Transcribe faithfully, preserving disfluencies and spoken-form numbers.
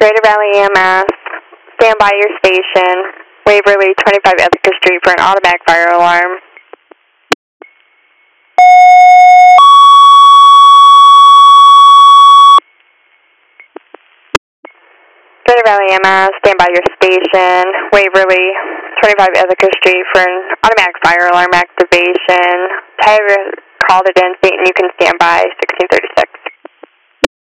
Greater Valley E M S, stand by your station, Waverly, twenty-five Ithaca Street for an automatic fire alarm. Greater Valley E M S, stand by your station, Waverly, twenty-five Ithaca Street for an automatic fire alarm activation. Tiger called it in, stating you can stand by, sixteen thirty-six.